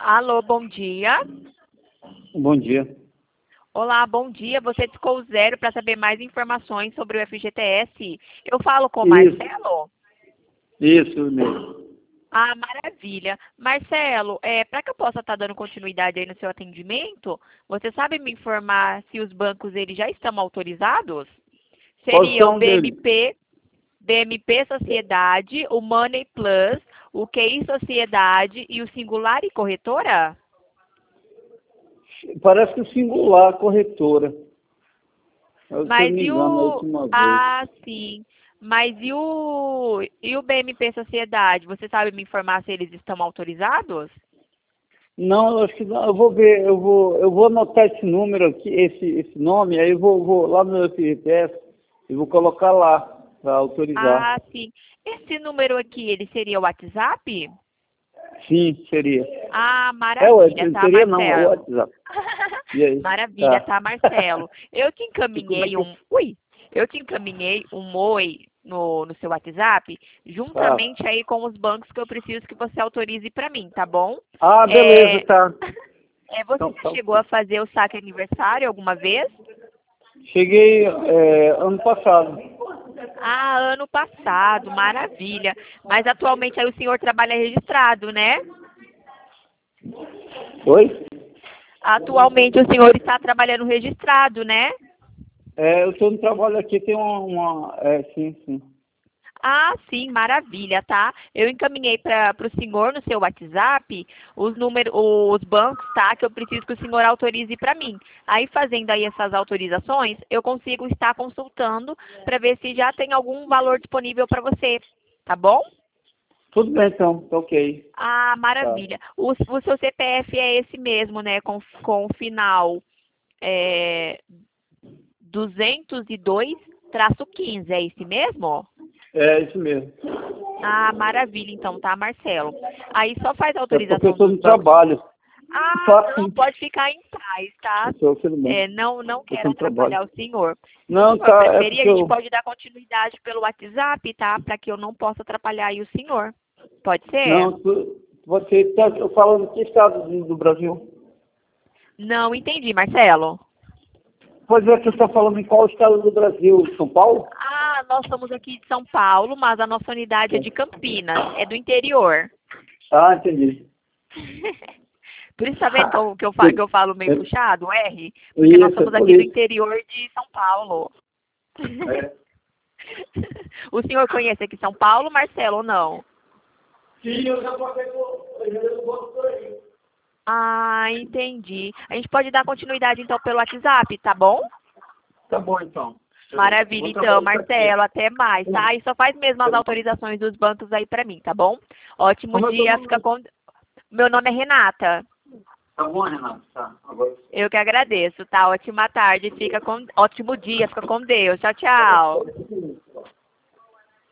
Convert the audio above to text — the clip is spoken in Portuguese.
Alô, bom dia. Bom dia. Olá, bom dia. Você discou o zero para saber mais informações sobre o FGTS. Eu falo com o Isso, Marcelo? isso mesmo. Ah, maravilha. Marcelo, para que eu possa estar dando continuidade aí no seu atendimento, você sabe me informar se os bancos eles já estão autorizados? Quais Seria o são deles? BMP Sociedade, o Money Plus, o QI Sociedade e o Singular e Corretora? Parece que o Singular Corretora. Se eu não Mas me e engano, a o... última vez. Ah, sim. Mas e o BMP Sociedade? Você sabe me informar se eles estão autorizados? Não, eu acho que não. Eu vou ver, eu vou anotar esse número aqui, esse nome, aí eu vou lá no meu FGTS e vou colocar lá para autorizar. Ah, sim. Esse número aqui, ele seria o WhatsApp? Sim, seria. Ah, É o maravilha, tá, seria não, é o Marcelo? WhatsApp. E aí? Maravilha, Tá. tá, Marcelo? Eu te E como é encaminhei que eu... um... Ui! Eu te encaminhei um oi no seu WhatsApp, Tá. juntamente aí com os bancos que eu preciso que você autorize para mim, tá bom? Ah, beleza, É, tá. você Então, já tá chegou ok. a fazer o saque aniversário alguma vez? Cheguei ano passado. Ah, ano passado, maravilha. Mas atualmente aí o senhor trabalha registrado, né? Oi? Atualmente o senhor está trabalhando registrado, né? Eu estou no trabalho aqui, tem sim, sim. Ah, sim, maravilha, tá? Eu encaminhei para o senhor no seu WhatsApp os números, os bancos, tá? Que eu preciso que o senhor autorize para mim. Aí, fazendo aí essas autorizações, eu consigo estar consultando para ver se já tem algum valor disponível para você, tá bom? Tudo bem então, tá ok. Ah, Tá. maravilha. O seu CPF é esse mesmo, né? Com o final é, 202-15, é esse mesmo? É isso mesmo. Ah, maravilha, então, tá, Marcelo? Aí só faz a É porque eu autorização estou dos no bancos. trabalho. Ah, Tá não, sim. pode ficar em paz, tá? Eu tudo bem. Não Eu quero estou no trabalho. atrapalhar o senhor. Se o Não, senhor tá, é preferir, a porque gente eu. pode dar continuidade pelo WhatsApp, tá? Para que eu não possa atrapalhar aí o senhor. Pode ser? Não, você tá eu falando que estado do Brasil? Não entendi, Marcelo. Pois é, você está falando em qual estado do Brasil? São Paulo? Ah, nós somos aqui de São Paulo, mas a nossa unidade é de Campinas, é do interior. Ah, entendi. Por isso, tá vendo que eu falo meio puxado, R? Porque nós Isso, é somos por aqui do isso. interior de São Paulo. É. O senhor conhece aqui São Paulo, Marcelo, ou não? Sim, eu já passei por aí. Ah, entendi. A gente pode dar continuidade, então, pelo WhatsApp, tá bom? Tá bom, então. Eu Maravilha, vou então, trabalhar aqui. Marcelo, até mais, tá? E só faz mesmo as autorizações dos bancos aí pra mim, tá bom? Ótimo Como é teu dia, fica nome? com... Meu nome é Renata. Tá bom, Renato? Tá. Agora. Eu que agradeço, tá? Ótima tarde, fica com... Ótimo dia, fica com Deus. Tchau, tchau.